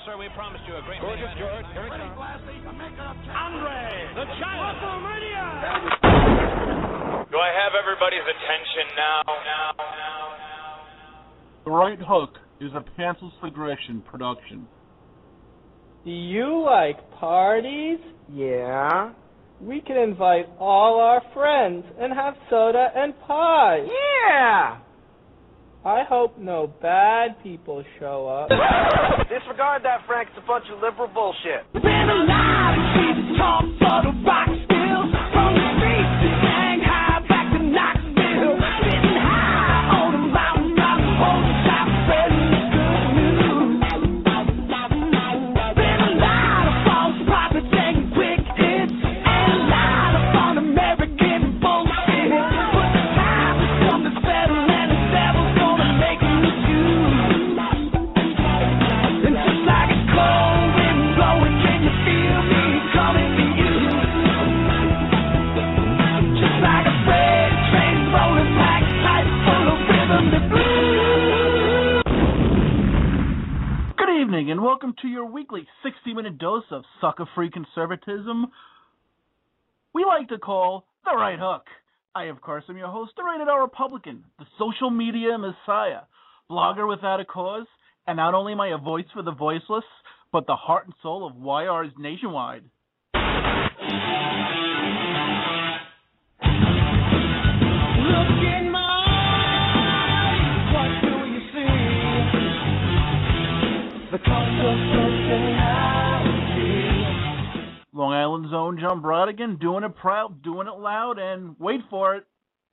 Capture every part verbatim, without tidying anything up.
sir, we promised you a great Gorgeous George. Andre, the Giant. Do I have everybody's attention now? Now, now, now. The Right Hook is a Pantsless Aggression production. Do you like parties? Yeah. We can invite all our friends and have soda and pie. Yeah. I hope no bad people show up. Disregard that, Frank. It's a bunch of liberal bullshit. Been alive and see the top of the rock still. From the streets to Shanghai back to Knoxville. Sitting high on the mountain top, on the top, spreading the good news. Been a lot of false prophets and quick hits, and a lot of un-American bullshit. But the time has come to settle, and the devil's gonna make him the Jews. And just like a cold wind blowing, can you feel me coming for you? Just like a freight train rolling back, tight full of rhythm and blues. Good evening, and welcome to your weekly sixty-minute dose of sucker-free conservatism we like to call The Right Hook. I, of course, am your host, the Rated R Republican, the social media messiah, blogger without a cause, and not only am I a voice for the voiceless, but the heart and soul of Y Rs nationwide. Look in my eyes, what do you see? The constitutionality. Long Island's own John Brodigan, doing it proud, doing it loud, and wait for it,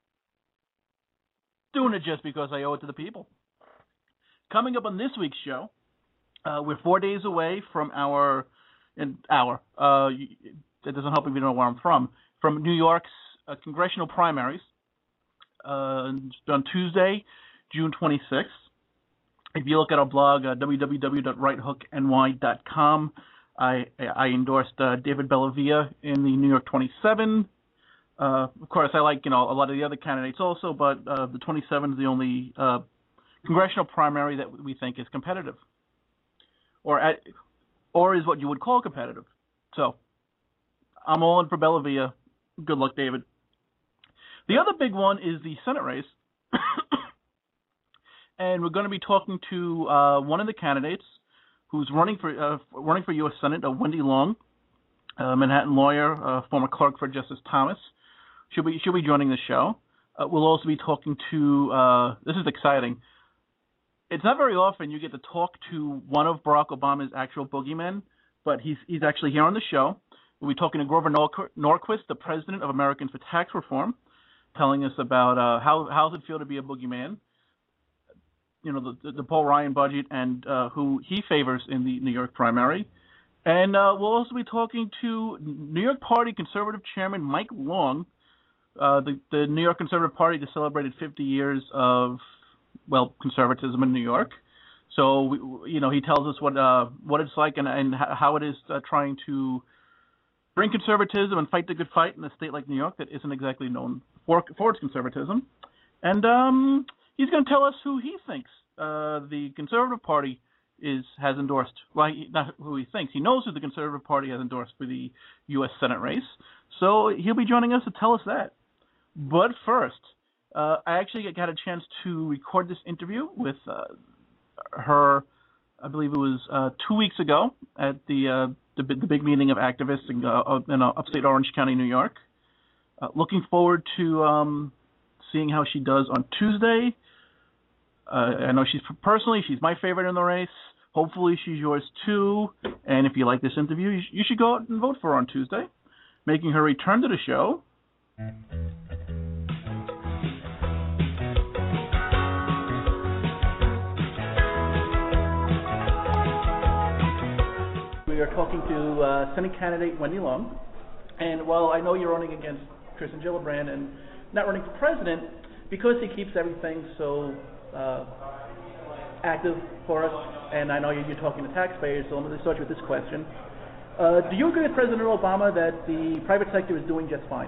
doing it just because I owe it to the people. Coming up on this week's show, uh, we're four days away from our, an hour, uh, that doesn't help if you don't know where I'm from, from New York's uh, congressional primaries, uh, on Tuesday, June twenty-sixth. If you look at our blog, uh, w w w dot right hook n y dot com, I, I endorsed uh, David Bellavia in the New York twenty-seven. Uh, of course, I like, you know, a lot of the other candidates also, but uh, the twenty-seven is the only uh, congressional primary that we think is competitive, or at, or is what you would call competitive. So, I'm all in for Bellavia. Good luck, David. The other big one is the Senate race, and we're going to be talking to uh, one of the candidates who's running for uh, running for U S Senate, uh, Wendy Long, a Manhattan lawyer, uh, former clerk for Justice Thomas. She'll be she'll be joining the show. Uh, we'll also be talking to. Uh, this is exciting. It's not very often you get to talk to one of Barack Obama's actual boogeymen, but he's he's actually here on the show. We'll be talking to Grover Norqu- Norquist, the president of Americans for Tax Reform, telling us about uh, how how does it feel to be a boogeyman. You know, the, the Paul Ryan budget and uh, who he favors in the New York primary. And uh, we'll also be talking to New York Party Conservative Chairman Mike Long. Uh, the, the New York Conservative Party just celebrated fifty years of, well, conservatism in New York. So, we, you know, he tells us what uh, what it's like and, and how it is uh, trying to bring conservatism and fight the good fight in a state like New York that isn't exactly known for, for its conservatism. And um, he's going to tell us who he thinks uh, the Conservative Party is has endorsed. Well, he, not who he thinks. He knows who the Conservative Party has endorsed for the U S Senate race. So he'll be joining us to tell us that. But first, uh, I actually got a chance to record this interview with uh, her, I believe it was uh, two weeks ago at the, uh, the the big meeting of activists in, uh, in uh, upstate Orange County, New York. Uh, looking forward to um, seeing how she does on Tuesday. Uh, I know she's personally she's my favorite in the race. Hopefully she's yours too. And if you like this interview, you, sh- you should go out and vote for her on Tuesday. Making her return to the show. We are talking to uh, Senate candidate Wendy Long. And while I know you're running against Kirsten Gillibrand and not running for president, because he keeps everything so uh, active for us, and I know you're, you're talking to taxpayers, so I'm going to start you with this question. Uh, do you agree with President Obama that the private sector is doing just fine?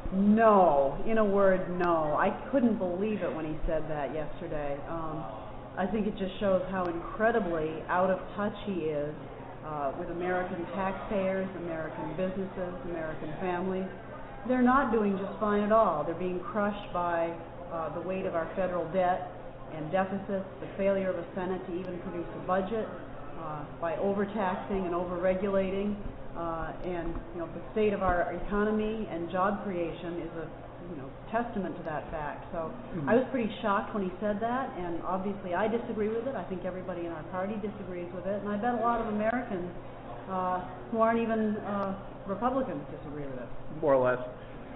No. In a word, no. I couldn't believe it when he said that yesterday. Um, I think it just shows how incredibly out of touch he is uh, with American taxpayers, American businesses, American families. They're not doing just fine at all. They're being crushed by uh, the weight of our federal debt and deficits, the failure of a Senate to even produce a budget, uh, by overtaxing and overregulating, uh, and you know the state of our economy and job creation is a you know testament to that fact. So mm-hmm. I was pretty shocked when he said that, and obviously I disagree with it. I think everybody in our party disagrees with it, and I bet a lot of Americans uh, who aren't even uh, Republicans disagree with it. More or less.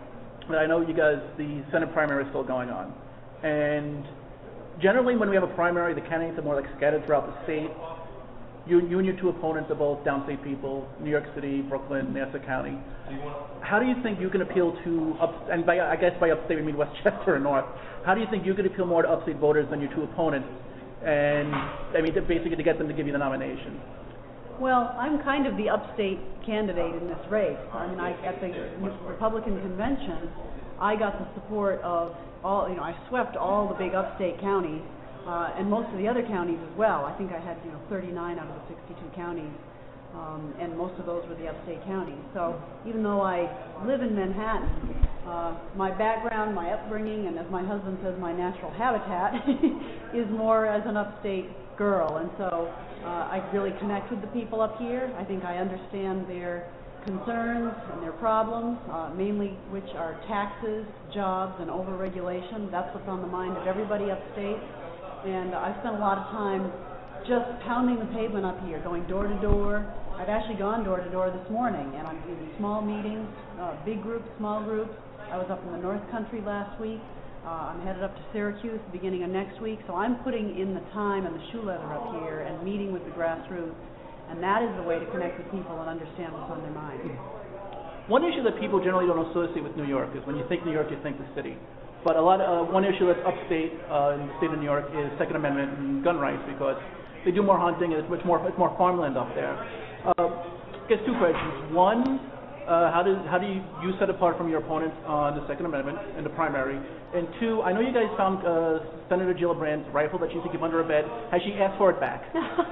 I know you guys, the Senate primary is still going on, and generally when we have a primary, the candidates are more like scattered throughout the state. You, you and your two opponents are both downstate people, New York City, Brooklyn, Nassau County. How do you think you can appeal to, up, and by, I guess by upstate we mean Westchester and North, how do you think you can appeal more to upstate voters than your two opponents, and I mean to basically to get them to give you the nomination? Well, I'm kind of the upstate candidate in this race. I mean, I, at the Republican convention, I got the support of all, you know, I swept all the big upstate counties, uh, and most of the other counties as well. I think I had, you know, thirty-nine out of the sixty-two counties, um, and most of those were the upstate counties. So even though I live in Manhattan, uh, my background, my upbringing, and as my husband says, my natural habitat is more as an upstate girl, and so uh, I really connect with the people up here. I think I understand their concerns and their problems, uh, mainly which are taxes, jobs, and overregulation. That's what's on the mind of everybody upstate, and I've spent a lot of time just pounding the pavement up here, going door to door. I've actually gone door to door this morning, and I'm in small meetings, uh, big groups, small groups. I was up in the North Country last week. Uh, I'm headed up to Syracuse at the beginning of next week, so I'm putting in the time and the shoe leather up here and meeting with the grassroots, and that is the way to connect with people and understand what's on their mind. One issue that people generally don't associate with New York is when you think New York, you think the city. But a lot of, uh, one issue that's upstate uh, in the state of New York is Second Amendment and gun rights, because they do more hunting and it's much more it's more farmland up there. Uh, I guess two questions. One, Uh, how, does, how do you, you set apart from your opponents on the Second Amendment in the primary? And two, I know you guys found uh, Senator Gillibrand's rifle that she used to keep under her bed. Has she asked for it back?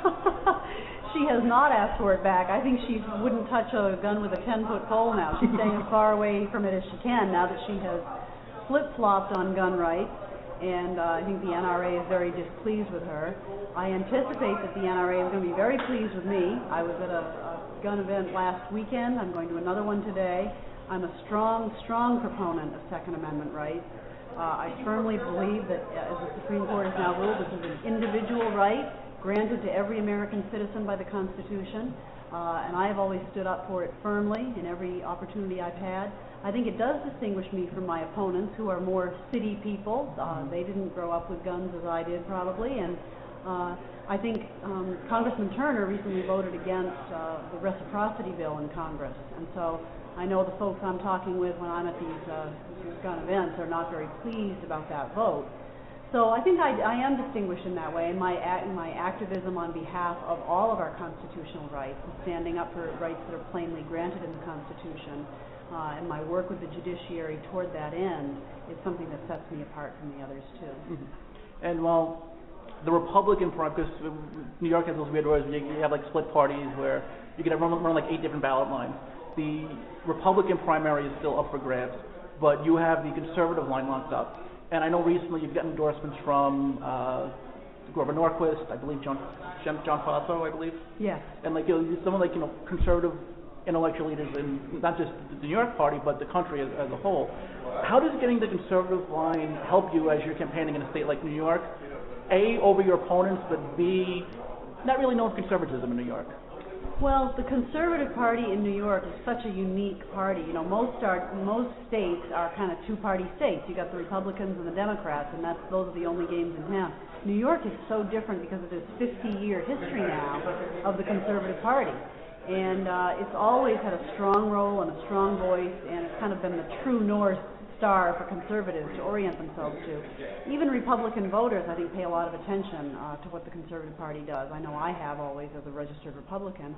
She has not asked for it back. I think she wouldn't touch a gun with a ten-foot pole now. She's staying as far away from it as she can now that she has flip-flopped on gun rights, and uh, I think the N R A is very displeased with her. I anticipate that the N R A is going to be very pleased with me. I was at a, a gun event last weekend. I'm going to another one today. I'm a strong, strong proponent of Second Amendment rights. Uh, I firmly believe that, uh, as the Supreme Court has now ruled, this is an individual right granted to every American citizen by the Constitution, uh, and I have always stood up for it firmly in every opportunity I've had. I think it does distinguish me from my opponents, who are more city people. Uh, they didn't grow up with guns as I did, probably, and uh, I think um, Congressman Turner recently voted against uh, the reciprocity bill in Congress, and so I know the folks I'm talking with when I'm at these, uh, these gun events are not very pleased about that vote. So I think I, I am distinguished in that way, and my, act, my activism on behalf of all of our constitutional rights, and standing up for rights that are plainly granted in the Constitution, uh, and my work with the judiciary toward that end is something that sets me apart from the others too. Mm-hmm. And while the Republican front, because New York has those weird ways where you have like split parties where you can run, run like eight different ballot lines. The Republican primary is still up for grabs, but you have the conservative line locked up. And I know recently you've gotten endorsements from uh, Grover Norquist, I believe John John Faso, I believe. Yes. And like you know, someone like you know conservative intellectual leaders in not just the New York Party but the country as, as a whole. How does getting the conservative line help you as you're campaigning in a state like New York? A, over your opponents, but B, not really known for conservatism in New York. Well, the Conservative Party in New York is such a unique party. You know, most are, most states are kind of two-party states. You got the Republicans and the Democrats, and that's those are the only games in town. New York is so different because of this fifty-year history now of the Conservative Party, and uh, it's always had a strong role and a strong voice, and it's kind of been the true north star for conservatives to orient themselves to. Even Republican voters, I think, pay a lot of attention uh, to what the Conservative Party does. I know I have always as a registered Republican.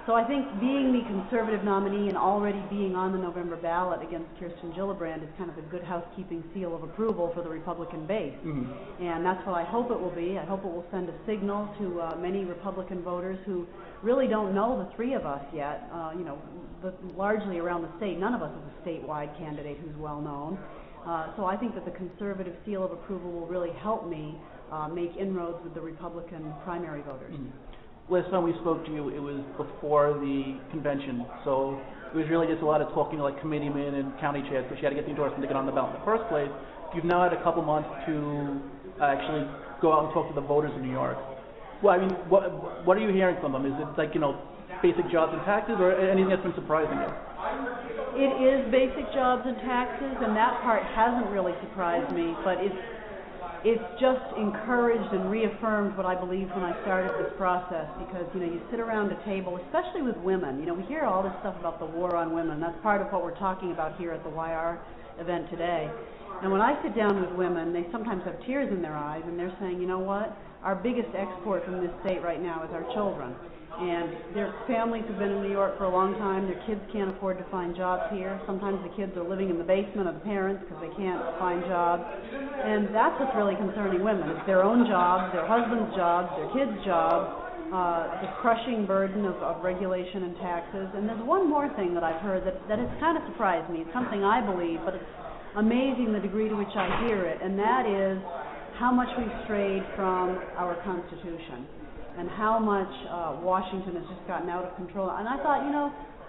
so I think being the conservative nominee and already being on the November ballot against Kirsten Gillibrand is kind of a good housekeeping seal of approval for the Republican base. Mm-hmm. And that's what I hope it will be. I hope it will send a signal to uh, many Republican voters who really don't know the three of us yet, uh, you know, the, largely around the state. None of us is a statewide candidate who's well known. Uh, so I think that the conservative seal of approval will really help me uh, make inroads with the Republican primary voters. Mm-hmm. Last time we spoke to you, it was before the convention, so it was really just a lot of talking to like committeemen and county chairs, because you had to get the endorsement to get on the ballot in the first place. You've now had a couple months to uh, actually go out and talk to the voters in New York. Well, I mean, what what are you hearing from them? Is it like, you know, basic jobs and taxes, or anything that's been surprising you? It is basic jobs and taxes, and that part hasn't really surprised me, but it's It's just encouraged and reaffirmed what I believed when I started this process, because, you know, you sit around a table, especially with women. You know, we hear all this stuff about the war on women. That's part of what we're talking about here at the Y R event today. And when I sit down with women, they sometimes have tears in their eyes, and they're saying, you know what, our biggest export from this state right now is our children. And their families have been in New York for a long time. Their kids can't afford to find jobs here. Sometimes the kids are living in the basement of the parents because they can't find jobs. And that's what's really concerning women. It's their own jobs, their husband's jobs, their kids' jobs, uh, the crushing burden of, of regulation and taxes. And there's one more thing that I've heard that, that has kind of surprised me. It's something I believe, but it's amazing the degree to which I hear it, and that is how much we've strayed from our Constitution, and how much uh, Washington has just gotten out of control. And I thought, you know,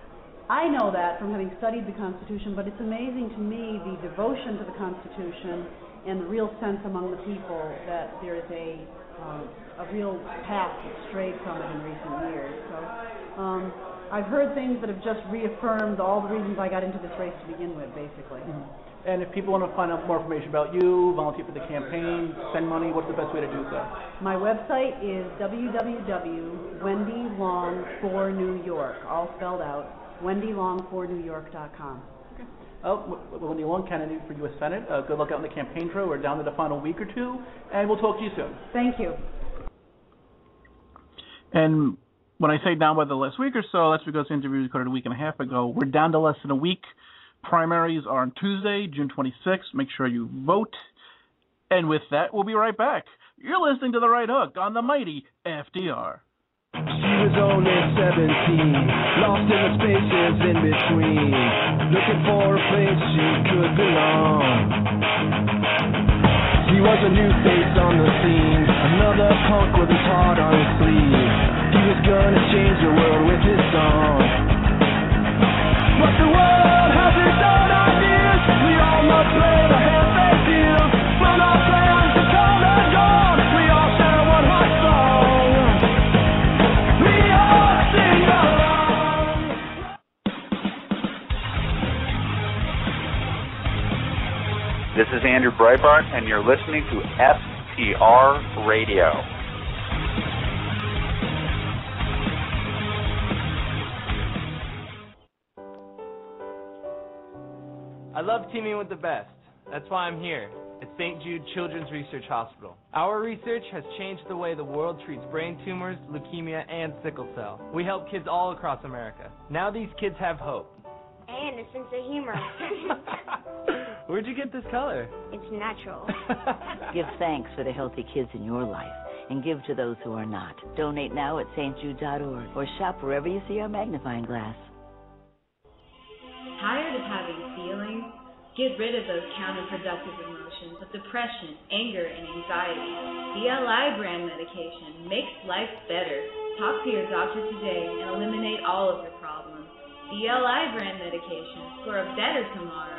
I know that from having studied the Constitution, but it's amazing to me the devotion to the Constitution and the real sense among the people that there is a uh, a real path that's strayed from it in recent years. So um, I've heard things that have just reaffirmed all the reasons I got into this race to begin with, basically. Mm-hmm. And if people want to find out more information about you, volunteer for the campaign, send money, what's the best way to do so? My website is w w w dot wendy long for new york, all spelled out, wendy long for new york dot com. Okay. Well, Wendy Long, candidate for U S Senate. Uh, good luck out in the campaign trail. We're down to the final week or two, and we'll talk to you soon. Thank you. And when I say down by the last week or so, that's because the interview was recorded a week and a half ago. We're down to less than a week. Primaries are on Tuesday, June twenty-sixth. Make sure you vote. And with that, we'll be right back. You're listening to The Right Hook on the mighty F D R. She was only seventeen, lost in the spaces in between, looking for a place she could belong. He was a new face on the scene, another punk with his heart on his sleeve. He was gonna change the world with his song. But the world has its own ideas. We all must play the hand they deal. When our plans are come and gone, we all share one hot song. We all sing along. This is Andrew Breitbart, and you're listening to F T R Radio. I love teaming with the best. That's why I'm here at Saint Jude Children's Research Hospital. Our research has changed the way the world treats brain tumors, leukemia, and sickle cell. We help kids all across America. Now these kids have hope. And a sense of humor. Where'd you get this color? It's natural. Give thanks for the healthy kids in your life and give to those who are not. Donate now at st jude dot org or shop wherever you see our magnifying glass. Tired of having feelings? Get rid of those counterproductive emotions of depression, anger, and anxiety. D L I brand medication makes life better. Talk to your doctor today and eliminate all of your problems. D L I brand medication for a better tomorrow.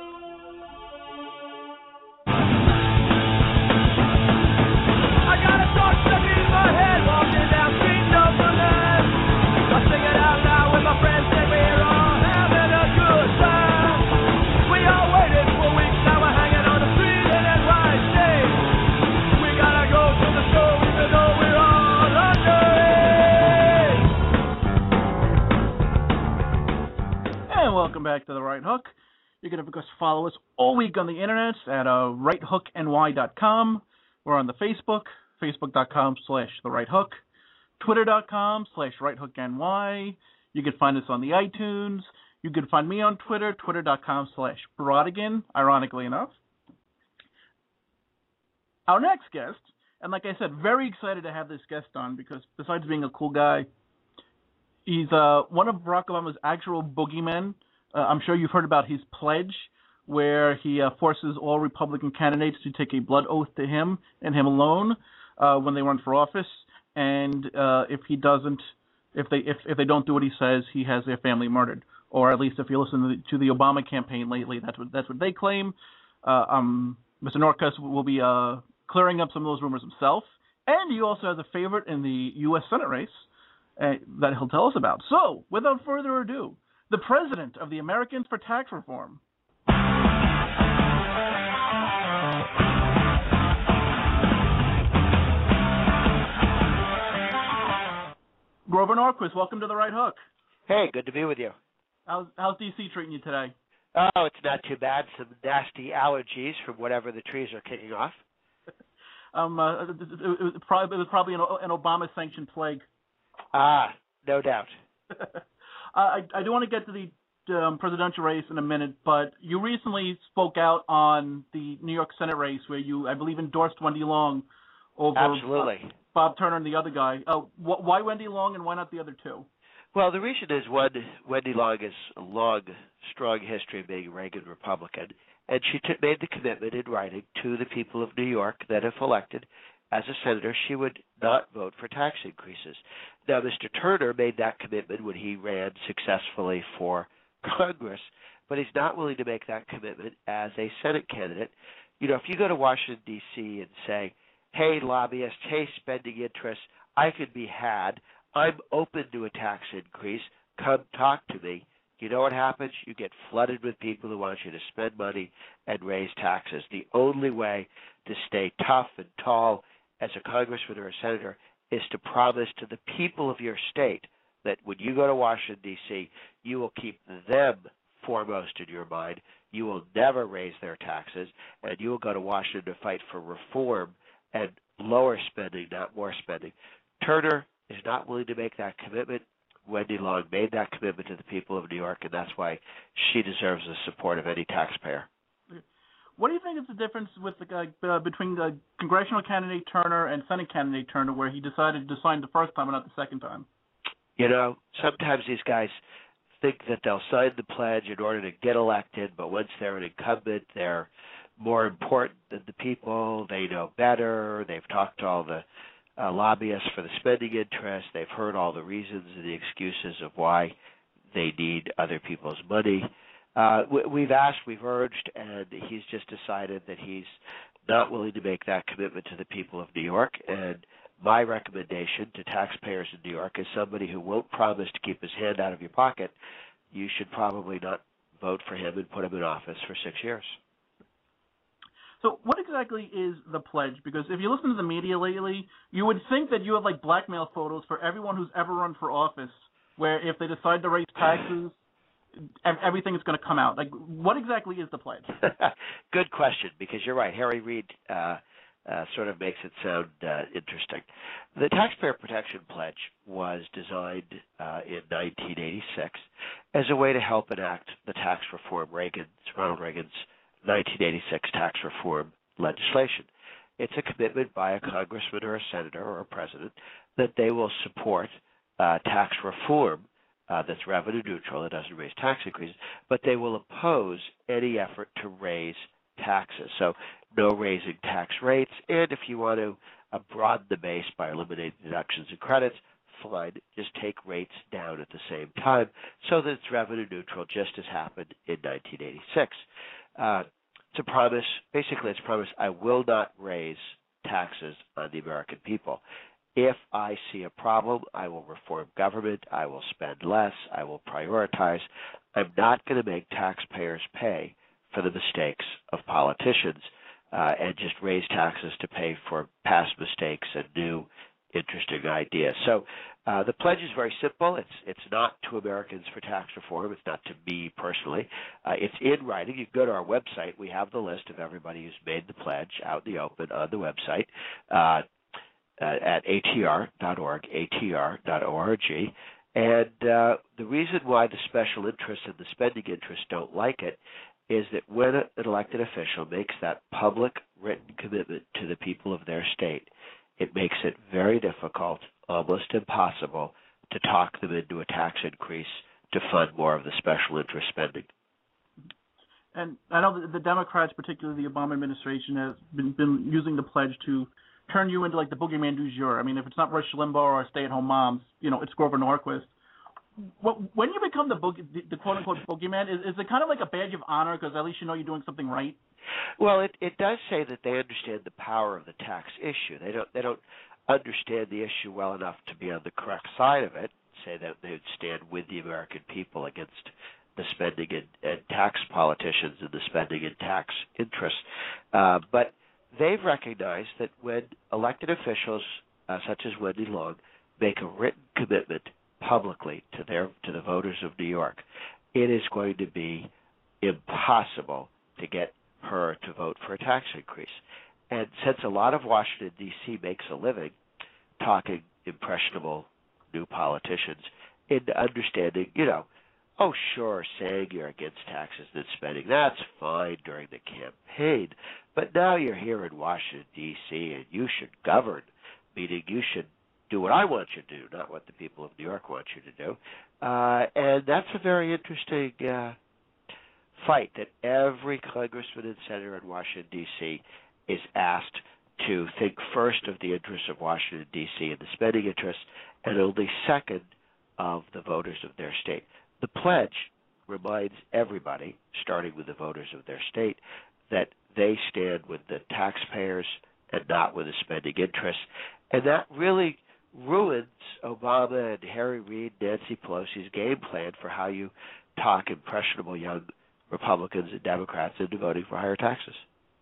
I got a thought stuck in my head, walking down street number nine. I sing it out loud with my friends and we're all having a good time. We all waited for weeks, now we're hanging on the street in N Y C. We gotta go to the show even though we're all underage. And welcome back to The Right Hook. You can, of course, follow us all week on the internet at uh, right hook N Y dot com. We're on the Facebook, facebook dot com slash The Right Hook. twitter.com slash righthookny. You can find us on the iTunes. You can find me on Twitter, twitter.com slash Brodigan, ironically enough. Our next guest, and like I said, very excited to have this guest on because besides being a cool guy, he's uh, one of Barack Obama's actual boogeymen. Uh, I'm sure you've heard about his pledge, where he uh, forces all Republican candidates to take a blood oath to him and him alone uh, when they run for office. And uh, if he doesn't, if they if, if they don't do what he says, he has their family murdered. Or at least if you listen to the, to the Obama campaign lately, that's what that's what they claim. Uh, um, Mister Norquist will be uh, clearing up some of those rumors himself. And he also has a favorite in the U S Senate race uh, that he'll tell us about. So, without further ado, the president of the Americans for Tax Reform. Grover Norquist, welcome to The Right Hook. Hey, good to be with you. How's, how's D C treating you today? Oh, it's not too bad. Some nasty allergies from whatever the trees are kicking off. um, uh, it, it, it, was probably, it was probably an, an Obama-sanctioned plague. Ah, no doubt. uh, I, I do want to get to the um, presidential race in a minute, but you recently spoke out on the New York Senate race where you, I believe, endorsed Wendy Long over Absolutely. Uh, Bob Turner and the other guy. Uh, wh- why Wendy Long and why not the other two? Well, the reason is one, Wendy Long has a long, strong history of being a Reagan Republican, and she t- made the commitment in writing to the people of New York that if elected as a senator, she would not vote for tax increases. Now, Mister Turner made that commitment when he ran successfully for Congress, but he's not willing to make that commitment as a Senate candidate. You know, if you go to Washington, D C and say, hey, lobbyists, hey, spending interests, I could be had. I'm open to a tax increase. Come talk to me. You know what happens? You get flooded with people who want you to spend money and raise taxes. The only way to stay tough and tall as a congressman or a senator is to promise to the people of your state that when you go to Washington, D C, you will keep them foremost in your mind. You will never raise their taxes, and you will go to Washington to fight for reform and lower spending, not more spending. Turner is not willing to make that commitment. Wendy Long made that commitment to the people of New York, and that's why she deserves the support of any taxpayer. What do you think is the difference with the, uh, between the congressional candidate Turner and Senate candidate Turner, where he decided to sign the first time and not the second time? You know, sometimes these guys think that they'll sign the pledge in order to get elected, but once they're an incumbent, they're more important than the people. They know better. They've talked to all the uh, lobbyists for the spending interest. They've heard all the reasons and the excuses of why they need other people's money. Uh, we, we've asked, we've urged, and he's just decided that he's not willing to make that commitment to the people of New York. And my recommendation to taxpayers in New York is somebody who won't promise to keep his hand out of your pocket. You should probably not vote for him and put him in office for six years. So what exactly is the pledge? Because if you listen to the media lately, you would think that you have like blackmail photos for everyone who's ever run for office, where if they decide to raise taxes, everything is going to come out. Like, what exactly is the pledge? Good question, because you're right. Harry Reid uh, uh, sort of makes it sound uh, interesting. The Taxpayer Protection Pledge was designed uh, in nineteen eighty-six as a way to help enact the tax reform, Reagan's, Ronald Reagan's nineteen eighty-six tax reform legislation. It's a commitment by a congressman or a senator or a president that they will support uh, tax reform uh, that's revenue neutral, that doesn't raise tax increases, but they will oppose any effort to raise taxes. So no raising tax rates, and if you want to uh, broaden the base by eliminating deductions and credits, fine, just take rates down at the same time so that it's revenue neutral, just as happened in nineteen eighty-six. Uh, it's a promise, basically it's a promise, I will not raise taxes on the American people. If I see a problem, I will reform government, I will spend less, I will prioritize. I'm not going to make taxpayers pay for the mistakes of politicians uh, and just raise taxes to pay for past mistakes and new interesting ideas. So uh, the pledge is very simple. It's it's not to Americans for Tax Reform. It's not to me personally. Uh, it's in writing. You can go to our website. We have the list of everybody who's made the pledge out in the open on the website. Uh, uh, at A T R dot org, A T R dot org. And uh, the reason why the special interests and the spending interests don't like it is that when an elected official makes that public written commitment to the people of their state, it makes it very difficult, almost impossible, to talk them into a tax increase to fund more of the special interest spending. And I know that the Democrats, particularly the Obama administration, has been, been using the pledge to turn you into like the boogeyman du jour. I mean, if it's not Rush Limbaugh or stay-at-home moms, you know, it's Grover Norquist. What, when you become the, boogie, the, the quote-unquote boogeyman, is, is it kind of like a badge of honor because at least you know you're doing something right? Well, it, it does say that they understand the power of the tax issue. They don't they don't understand the issue well enough to be on the correct side of it, say that they would stand with the American people against the spending and, and tax politicians and the spending and tax interests. Uh, but they've recognized that when elected officials uh, such as Wendy Long make a written commitment publicly to their to the voters of New York, it is going to be impossible to get her to vote for a tax increase. And since a lot of Washington, D C makes a living talking impressionable new politicians into understanding, you know, oh, sure, saying you're against taxes and spending, that's fine during the campaign, but now you're here in Washington, D C, and you should govern, meaning you should do what I want you to do, not what the people of New York want you to do. Uh, and that's a very interesting uh, fight that every congressman and senator in Washington, D C is asked to think first of the interests of Washington, D C and the spending interests, and only second of the voters of their state. The pledge reminds everybody, starting with the voters of their state, that they stand with the taxpayers and not with the spending interests. And that really ruins Obama and Harry Reid, Nancy Pelosi's game plan for how you talk impressionable young Republicans and Democrats into voting for higher taxes.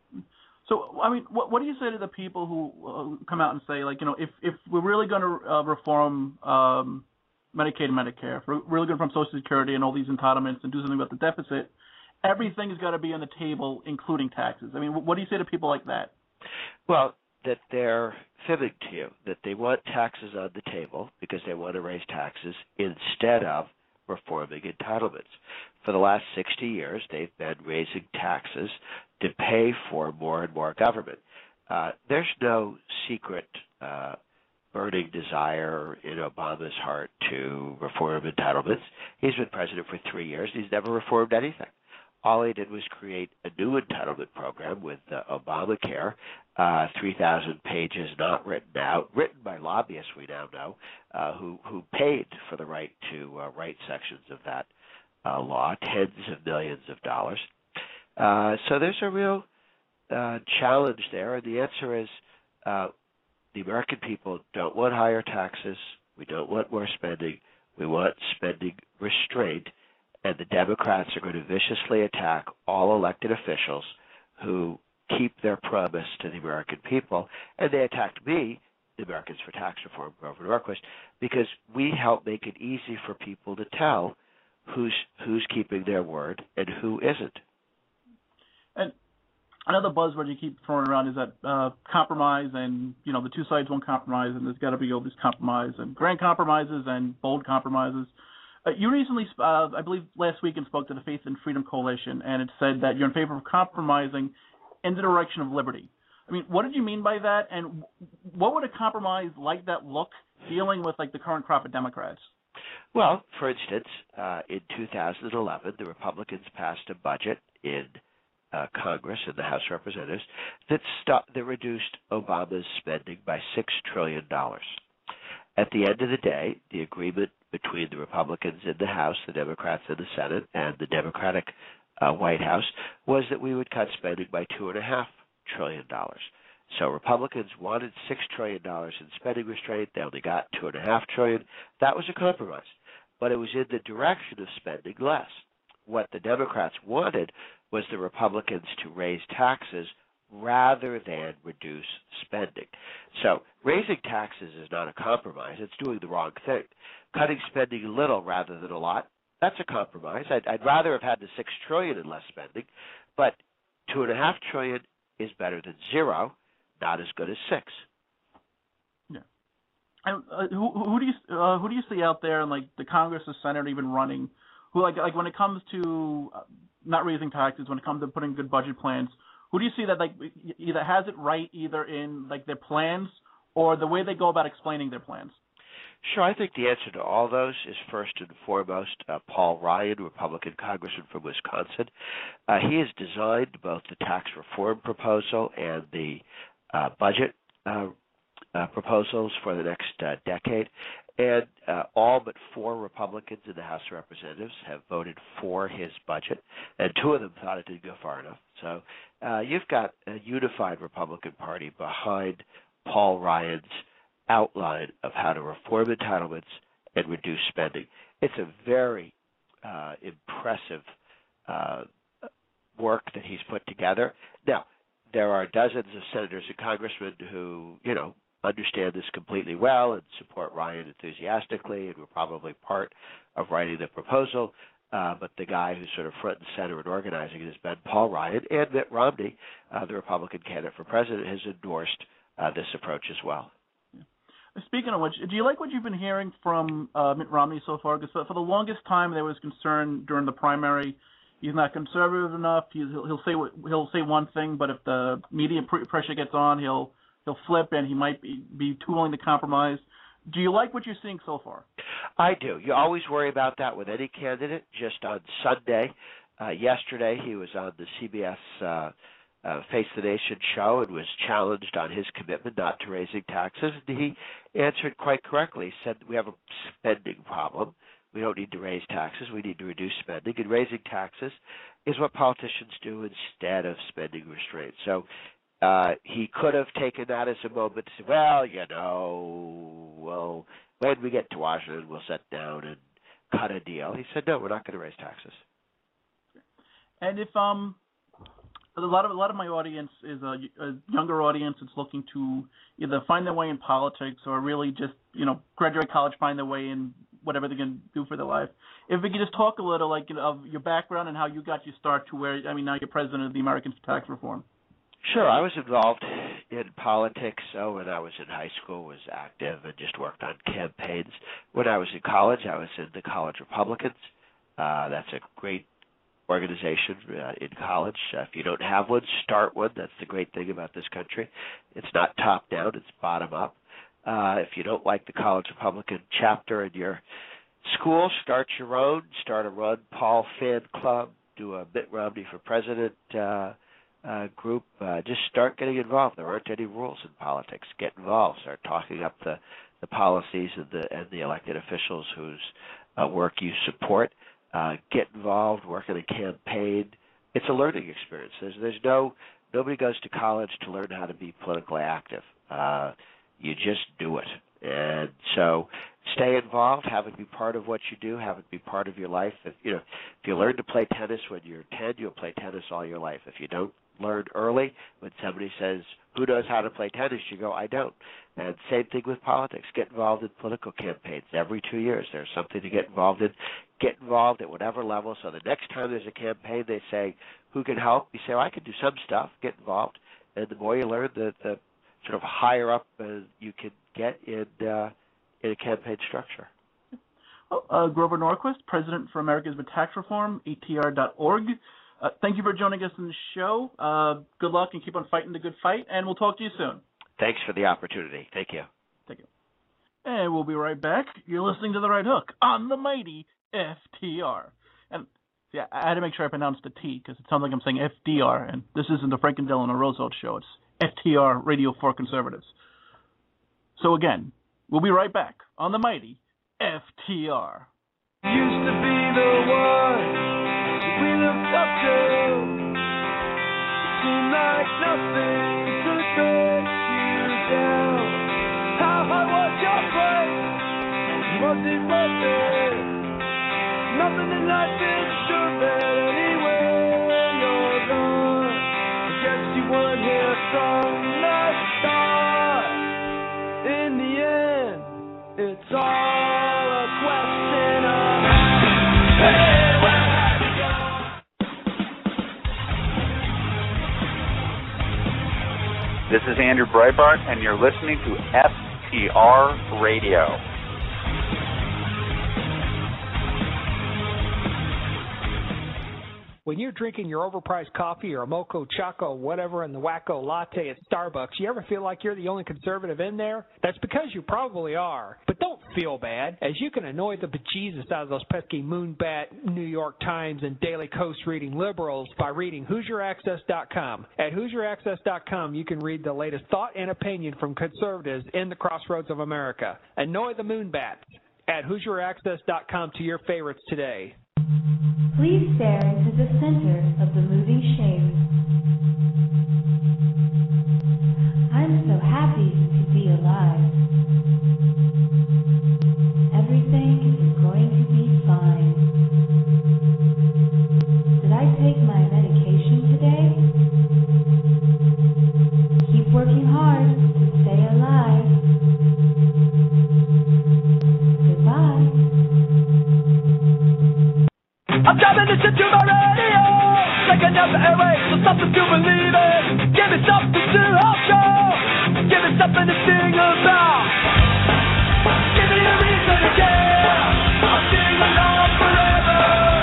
So, I mean, what, what do you say to the people who uh, come out and say, like, you know, if, if we're really going to uh, reform um, Medicaid and Medicare, if we're really going to reform Social Security and all these entitlements and do something about the deficit, everything's got to be on the table, including taxes. I mean, what do you say to people like that? Well, that they're fibbing to you, that they want taxes on the table because they want to raise taxes instead of reforming entitlements. For the last sixty years, they've been raising taxes to pay for more and more government. Uh, there's no secret uh, burning desire in Obama's heart to reform entitlements. He's been president for three years. He's never reformed anything. All he did was create a new entitlement program with uh, Obamacare, uh, three thousand pages not written out, written by lobbyists we now know, uh, who, who paid for the right to uh, write sections of that uh, law, tens of millions of dollars. Uh, so there's a real uh, challenge there, and the answer is uh, the American people don't want higher taxes. We don't want more spending. We want spending restraint. And the Democrats are going to viciously attack all elected officials who keep their promise to the American people. And they attacked me, the Americans for Tax Reform, Grover Norquist, because we help make it easy for people to tell who's who's keeping their word and who isn't. And another buzzword you keep throwing around is that uh, compromise, and you know the two sides won't compromise, and there's got to be all these compromise and grand compromises and bold compromises. Uh, you recently, uh, I believe last weekend, spoke to the Faith and Freedom Coalition, and it said that you're in favor of compromising in the direction of liberty. I mean, what did you mean by that, and what would a compromise like that look dealing with like the current crop of Democrats? Well, for instance, uh, in two thousand eleven, the Republicans passed a budget in uh, Congress and the House of Representatives that, stopped, that reduced Obama's spending by six trillion dollars. At the end of the day, the agreement between the Republicans in the House, the Democrats in the Senate, and the Democratic uh, White House was that we would cut spending by two point five trillion dollars. So Republicans wanted six trillion dollars in spending restraint. They only got two point five trillion dollars. That was a compromise. But it was in the direction of spending less. What the Democrats wanted was the Republicans to raise taxes rather than reduce spending. So raising taxes is not a compromise. It's doing the wrong thing. Cutting spending a little rather than a lot, that's a compromise. I'd, I'd rather have had the six trillion dollars in less spending, but two point five trillion dollars is better than zero, not as good as six. And, uh, who, who do you uh, who do you see out there in like the Congress, the Senate, even running? Who like like when it comes to not raising taxes, when it comes to putting good budget plans, who do you see that like either has it right either in like their plans or the way they go about explaining their plans? Sure, I think the answer to all those is first and foremost uh, Paul Ryan, Republican congressman from Wisconsin. Uh, he has designed both the tax reform proposal and the uh, budget uh, uh, proposals for the next uh, decade. And uh, all but four Republicans in the House of Representatives have voted for his budget, and two of them thought it didn't go far enough. So uh, you've got a unified Republican Party behind Paul Ryan's outline of how to reform entitlements and reduce spending. It's a very uh, impressive uh, work that he's put together. Now, there are dozens of senators and congressmen who, you know, understand this completely well and support Ryan enthusiastically and were probably part of writing the proposal. Uh, but the guy who's sort of front and center in organizing it has been Paul Ryan, and Mitt Romney, uh, the Republican candidate for president, has endorsed uh, this approach as well. Speaking of which, do you like what you've been hearing from uh, Mitt Romney so far? Because for the longest time there was concern during the primary. He's not conservative enough. He's, he'll, he'll say he'll say one thing, but if the media pressure gets on, he'll he'll flip, and he might be, be too willing to compromise. Do you like what you're seeing so far? I do. You always worry about that with any candidate. Just on Sunday, uh, yesterday, he was on the C B S uh, uh, Face the Nation show and was challenged on his commitment not to raising taxes. And he answered quite correctly. He said, we have a spending problem. We don't need to raise taxes. We need to reduce spending. And raising taxes is what politicians do instead of spending restraint. So uh, he could have taken that as a moment to say, well, you know, well, when we get to Washington, we'll sit down and cut a deal. He said, no, we're not going to raise taxes. And if um, a lot of a lot of my audience is a, a younger audience that's looking to either find their way in politics or really just, you know, graduate college, find their way in whatever they can do for their life. If we could just talk a little, like, you know, of your background and how you got your start to where, I mean, now you're president of the Americans for Tax Reform. Sure. I was involved in politics. So when I was in high school, was active and just worked on campaigns. When I was in college, I was in the College Republicans. Uh, that's a great organization uh, in college. Uh, if you don't have one, start one. That's the great thing about this country. It's not top down, it's bottom up. Uh, if you don't like the College Republican chapter in your school, start your own. Start a Ron Paul fan club. Do a Mitt Romney for President uh, uh, group. Uh, just start getting involved. There aren't any rules in politics. Get involved. Start talking up the, the policies and the and the elected officials whose uh, work you support. Uh, get involved. Work in a campaign. It's a learning experience. There's there's no nobody goes to college to learn how to be politically active. Uh, You just do it. And so stay involved, have it be part of what you do, have it be part of your life. If you know, if you learn to play tennis when you're ten, you'll play tennis all your life. If you don't learn early, when somebody says, who knows how to play tennis, you go, I don't. And same thing with politics. Get involved in political campaigns. Every two years there's something to get involved in. Get involved at whatever level. So the next time there's a campaign, they say, who can help? You say, well, I can do some stuff. Get involved. And the more you learn, the, the sort of higher up uh, you can get in uh, in a campaign structure. Well, uh, Grover Norquist, President for Americans with Tax Reform, A T R dot org. Uh, thank you for joining us in the show. Uh, good luck and keep on fighting the good fight, and we'll talk to you soon. Thanks for the opportunity. Thank you. Thank you. And we'll be right back. You're listening to The Right Hook on the mighty F T R. And yeah, I had to make sure I pronounced the T because it sounds like I'm saying F D R, and this isn't the Frank and Delano Roosevelt show. It's F T R, Radio for Conservatives. So again, we'll be right back on the mighty F T R. Used to be the one we looked up to. Seemed like nothing could break you down. How high was your place? Was it worth it? Nothing in life is sure that anywhere you're gone. I guess you weren't here from the start. In the end, it's all a question of hey, where have you gone? This is Andrew Breitbart, and you're listening to F T R Radio. When you're drinking your overpriced coffee or a mocha choco, whatever, in the wacko latte at Starbucks, you ever feel like you're the only conservative in there? That's because you probably are. But don't feel bad, as you can annoy the bejesus out of those pesky moonbat, New York Times, and Daily Coast reading liberals by reading Hoosier Access dot com. At Hoosier Access dot com, you can read the latest thought and opinion from conservatives in the crossroads of America. Annoy the moonbats. Add Hoosier Access dot com to your favorites today. Please stare into the center of the moving shape. I'm so happy to be alive. Everything is going to be fine. Did I take my medication today? Keep working hard to stay alive. Goodbye. I'm driving this shit to my radio, taking out the airwaves, so something to believe in. Give me something to hope show, give me something to sing about. Give me a reason to care, I'll sing along forever.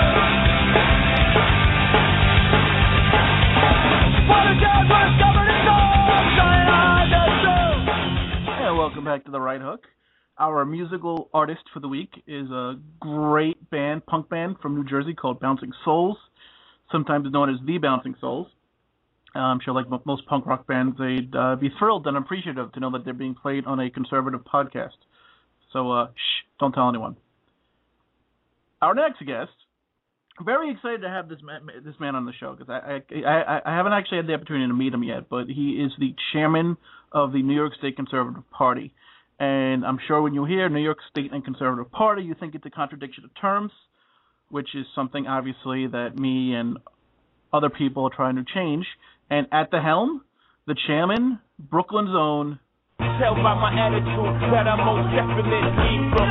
What a God, what a stubborn song, shine on the show. Yeah, welcome back to The Right Hook. Our musical artist for the week is a great band, punk band from New Jersey called Bouncing Souls, sometimes known as The Bouncing Souls. Uh, I'm sure, like most punk rock bands, they'd uh, be thrilled and appreciative to know that they're being played on a conservative podcast. So, uh, shh, don't tell anyone. Our next guest, very excited to have this man, this man on the show, because I, I, I, I haven't actually had the opportunity to meet him yet, but he is the chairman of the New York State Conservative Party. And I'm sure when you hear New York State and Conservative Party, you think it's a contradiction of terms, which is something, obviously, that me and other people are trying to change. And at the helm, the chairman, Brooklyn's own. Tell by my attitude that I'm most definitely from.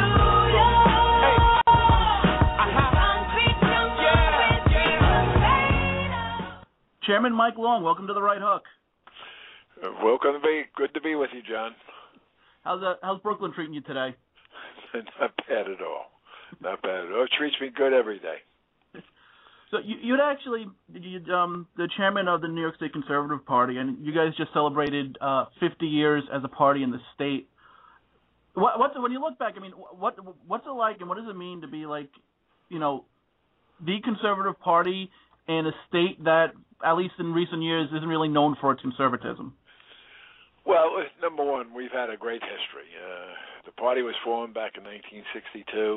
Chairman Mike Long, welcome to The Right Hook. Uh, welcome to be. Good to be with you, John. How's uh, how's Brooklyn treating you today? Not bad at all. Not bad at all. It treats me good every day. So you, you'd actually, you'd, um, the chairman of the New York State Conservative Party, and you guys just celebrated uh, fifty years as a party in the state. What, what's when you look back? I mean, what what's it like, and what does it mean to be like, you know, the conservative party in a state that, at least in recent years, isn't really known for its conservatism? Well, number one, we've had a great history. Uh, the party was formed back in nineteen sixty-two,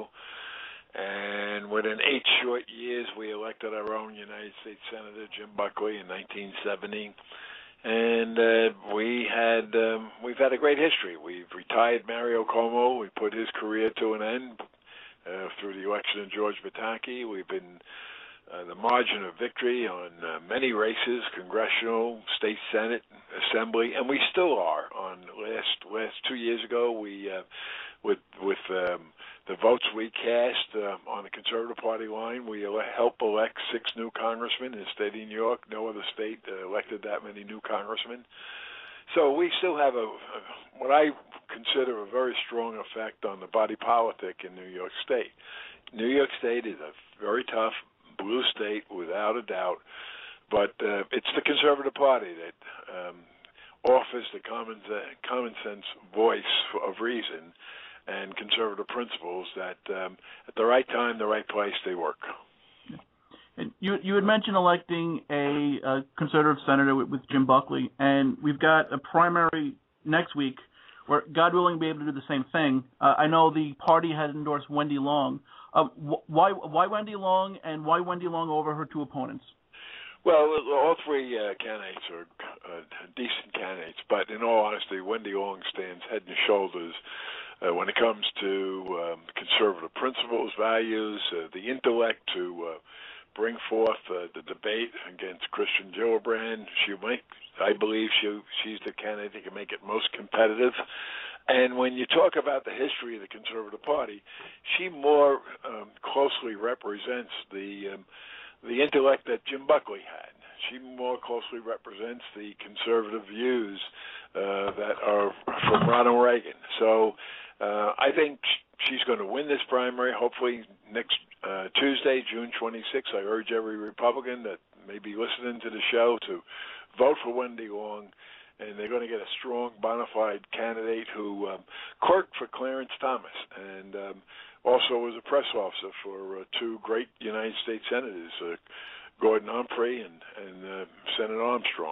and within eight short years, we elected our own United States Senator, Jim Buckley, in nineteen seventy. And uh, we had um, we've had a great history. We've retired Mario Cuomo. We put his career to an end uh, through the election of George Pataki. We've been Uh, the margin of victory on uh, many races, congressional, state senate, assembly, and we still are. On last last two years ago, we uh, with with um, the votes we cast uh, on the Conservative Party line, we ele- helped elect six new congressmen in the state of New York. No other state uh, elected that many new congressmen. So we still have a, a what I consider a very strong effect on the body politic in New York State. New York State is a very tough blue state, without a doubt, but uh, it's the Conservative Party that um, offers the common, uh, common sense voice of reason and conservative principles that um, at the right time, the right place, they work. And you you had mentioned electing a, a conservative senator with, with Jim Buckley, and we've got a primary next week where, God willing, we'll be able to do the same thing. Uh, I know the party has endorsed Wendy Long. Uh, wh- why why Wendy Long, and why Wendy Long over her two opponents? Well, all three uh, candidates are uh, decent candidates, but in all honesty, Wendy Long stands head and shoulders uh, when it comes to um, conservative principles, values, uh, the intellect to uh, bring forth uh, the debate against Christian Gillibrand. She make, I believe she she's the candidate that can make it most competitive. And when you talk about the history of the Conservative Party, she more um, closely represents the um, the intellect that Jim Buckley had. she more closely represents the conservative views uh, that are from Ronald Reagan. So uh, I think she's going to win this primary, hopefully next uh, Tuesday, June twenty-sixth. I urge every Republican that may be listening to the show to vote for Wendy Long, and they're going to get a strong, bona fide candidate who um, clerked for Clarence Thomas and um, also was a press officer for uh, two great United States senators, uh, Gordon Humphrey and, and uh, Senator Armstrong.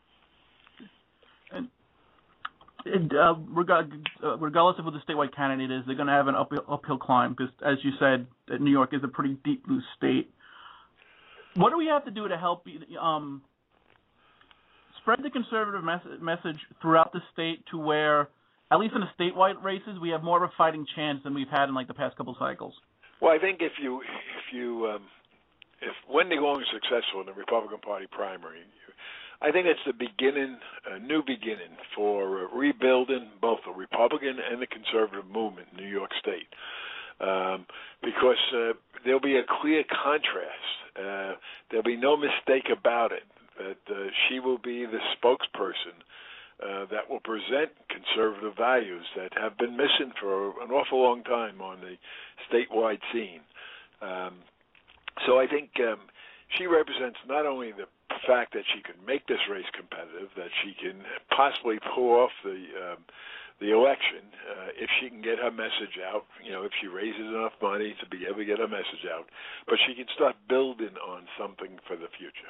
And, and uh, regard, uh, regardless of who the statewide candidate is, they're going to have an uphill, uphill climb because, as you said, New York is a pretty deep blue state. What do we have to do to help um, spread the conservative mes- message throughout the state to where, at least in the statewide races, we have more of a fighting chance than we've had in like the past couple cycles? Well, I think if you if you um, if Wendy Long is successful in the Republican Party primary, I think it's the beginning, a new beginning for uh, rebuilding both the Republican and the conservative movement in New York State, um, because uh, there'll be a clear contrast. Uh, there'll be no mistake about it that uh, she will be the spokesperson uh, that will present conservative values that have been missing for an awful long time on the statewide scene. Um, so I think um, she represents not only the fact that she can make this race competitive, that she can possibly pull off the um, the election uh, if she can get her message out, you know, if she raises enough money to be able to get her message out, but she can start building on something for the future.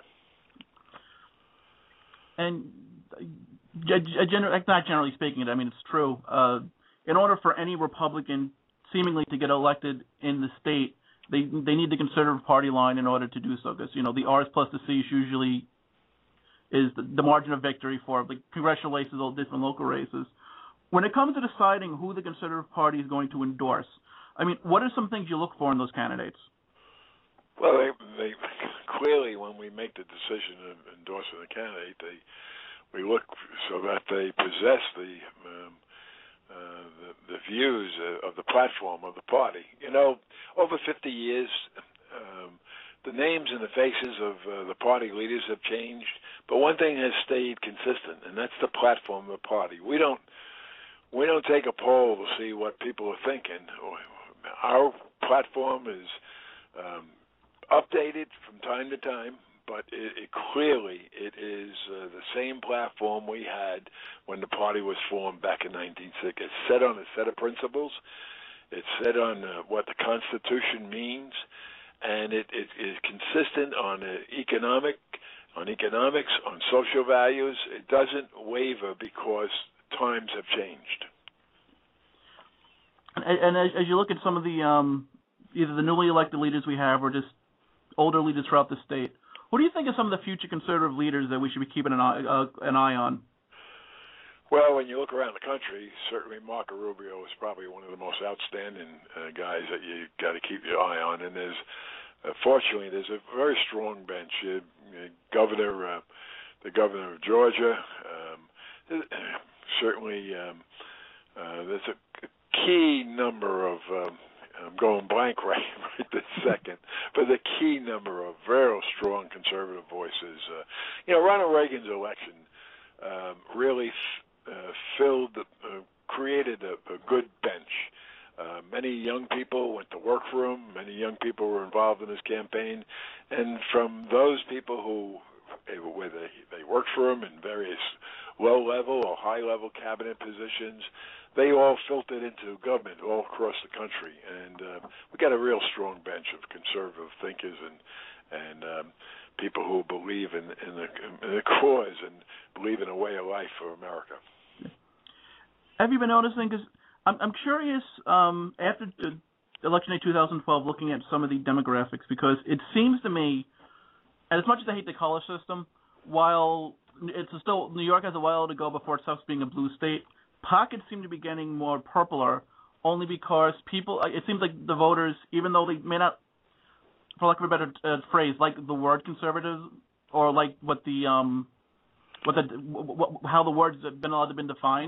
And uh, not generally speaking, I mean, it's true. Uh, in order for any Republican seemingly to get elected in the state, they they need the conservative party line in order to do so, because, you know, the R's plus the C's usually is the, the margin of victory for the congressional races, all different local races. When it comes to deciding who the conservative party is going to endorse, I mean, what are some things you look for in those candidates? Well, they, they clearly, when we make the decision of endorsing a candidate, they we look so that they possess the um, uh, the, the views of the platform of the party. You know, over fifty years, um, the names and the faces of uh, the party leaders have changed, but one thing has stayed consistent, and that's the platform of the party. We don't we don't take a poll to see what people are thinking. Our platform is um, updated from time to time, but it, it clearly it is uh, the same platform we had when the party was formed back in nineteen sixty. It's set on a set of principles. It's set on uh, what the Constitution means, and it, it is consistent on uh, economic, on economics, on social values. It doesn't waver because times have changed. And, and as, as you look at some of the um, either the newly elected leaders we have or just older leaders throughout the state, what do you think of some of the future conservative leaders that we should be keeping an eye, uh, an eye on? Well, when you look around the country, certainly Marco Rubio is probably one of the most outstanding uh, guys that you got to keep your eye on. And there's, uh, fortunately, there's a very strong bench. Uh, Governor, uh, the governor of Georgia, um, certainly um, uh, there's a key number of. Um, I'm going blank right, right this second, but the key number of very strong conservative voices. Uh, you know, Ronald Reagan's election um, really f- uh, filled, uh, created a, a good bench. Uh, many young people went to work for him. Many young people were involved in his campaign, and from those people who, whether they, they worked for him in various low-level or high-level cabinet positions, they all filtered into government all across the country, and uh, we got a real strong bench of conservative thinkers and and um, people who believe in, in, the, in the cause and believe in a way of life for America. Have you been noticing? Because I'm I'm curious um, after uh, election day two thousand twelve, looking at some of the demographics, because it seems to me, as much as I hate the color system, while it's still New York has a while to go before it stops being a blue state, pockets seem to be getting more purpler, only because people, it seems like the voters, even though they may not, for lack of a better uh, phrase, like the word conservative, or like what the, um, what the, what, how the words have been allowed to be defined,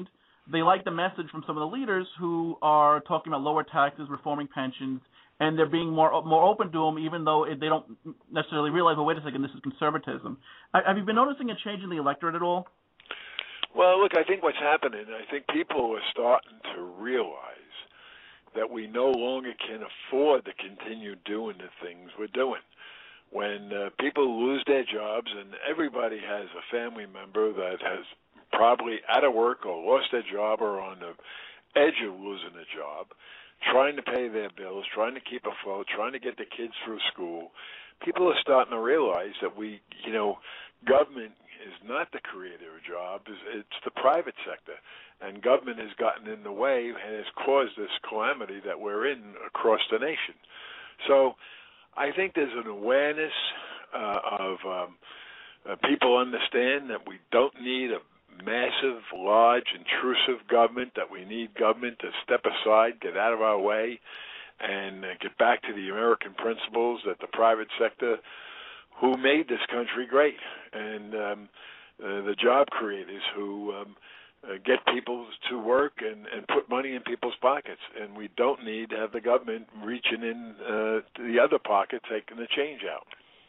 they like the message from some of the leaders who are talking about lower taxes, reforming pensions, and they're being more more open to them, even though they don't necessarily realize, well, wait a second, this is conservatism. Have you been noticing a change in the electorate at all? Well, look, I think what's happening, I think people are starting to realize that we no longer can afford to continue doing the things we're doing. When uh, people lose their jobs, and everybody has a family member that has probably out of work or lost their job or on the edge of losing a job, trying to pay their bills, trying to keep afloat, trying to get the kids through school, people are starting to realize that we, you know, government is not the creator of jobs, it's the private sector. And government has gotten in the way and has caused this calamity that we're in across the nation. So I think there's an awareness uh, of um, uh, people understand that we don't need a massive, large, intrusive government, that we need government to step aside, get out of our way, and uh, get back to the American principles that the private sector, who made this country great, and um, uh, the job creators who um, uh, get people to work and, and put money in people's pockets. And we don't need to have the government reaching in uh, to the other pocket, taking the change out.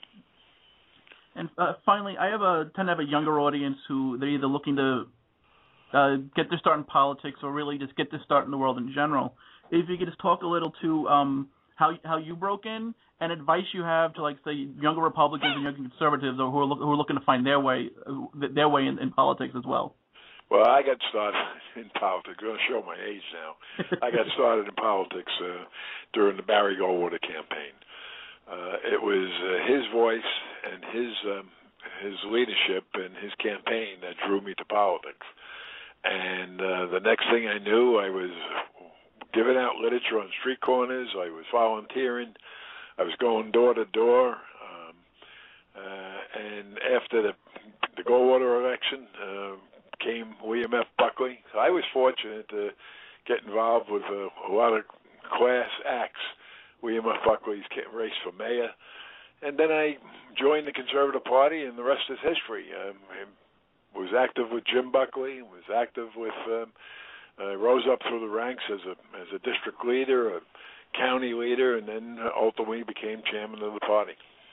And uh, finally, I have a tend to have a younger audience who they're either looking to uh, get their start in politics or really just get their start in the world in general. If you could just talk a little to um, how how you broke in and advice you have to, like, say, younger Republicans and younger conservatives, or who are, look, who are looking to find their way their way in, in politics as well. Well, I got started in politics. I'm going to show my age now. I got started in politics uh, during the Barry Goldwater campaign. Uh, it was uh, his voice and his um, his leadership and his campaign that drew me to politics. And uh, the next thing I knew, I was giving out literature on street corners. I was volunteering. I was going door to door. Um, uh, and after the the Goldwater election uh, came William F. Buckley. So I was fortunate to get involved with a, a lot of class acts. William F. Buckley's race for mayor. And then I joined the Conservative Party, and the rest is history. Um, I was active with Jim Buckley, was active with, um, uh, rose up through the ranks as a as a district leader, a county leader, and then ultimately became chairman of the party.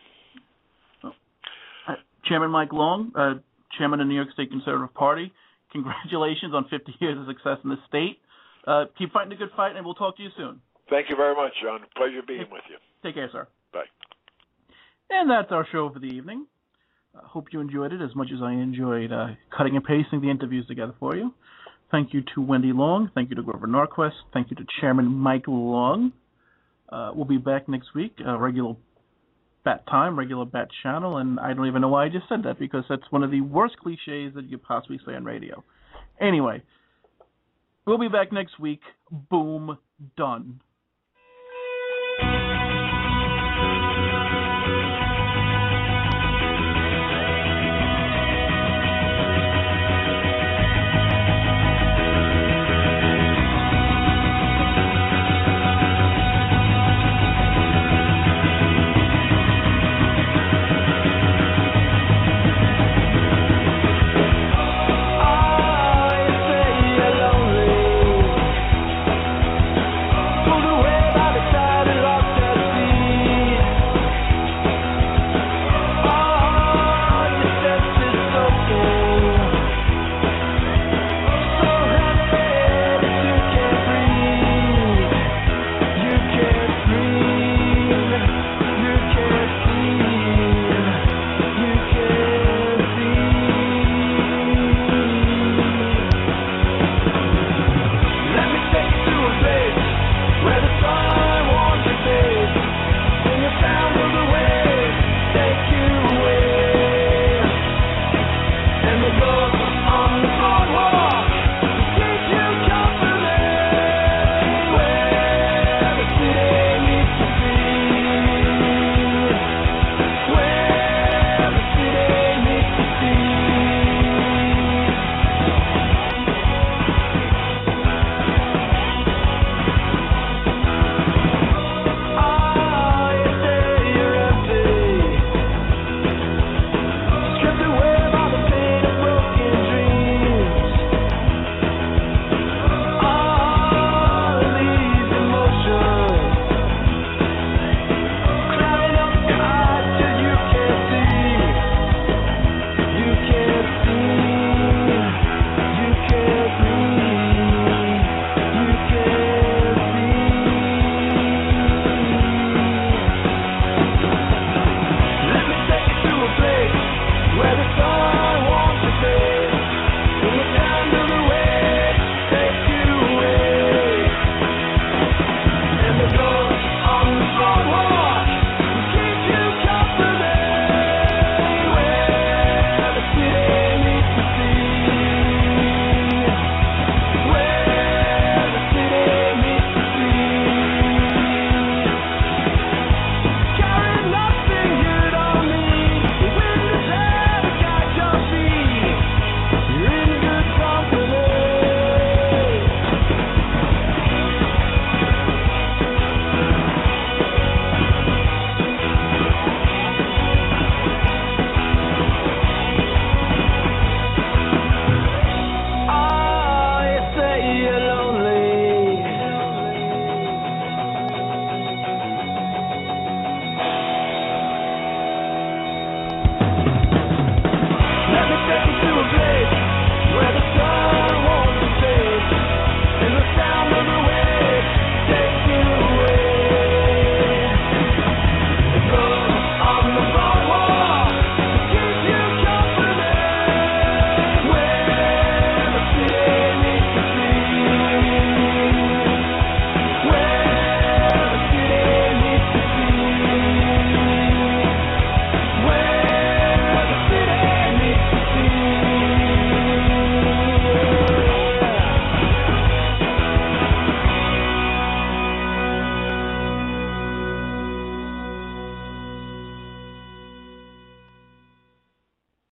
Uh, Chairman Mike Long, uh, chairman of the New York State Conservative Party, congratulations on fifty years of success in the state. Uh, keep fighting a good fight, and we'll talk to you soon. Thank you very much, John. Pleasure being with you. Take care, sir. Bye. And that's our show for the evening. I uh, hope you enjoyed it as much as I enjoyed uh, cutting and pasting the interviews together for you. Thank you to Wendy Long. Thank you to Grover Norquist. Thank you to Chairman Mike Long. Uh, we'll be back next week, uh, regular bat time, regular bat channel, and I don't even know why I just said that, because that's one of the worst cliches that you could possibly say on radio. Anyway, we'll be back next week. Boom. Done.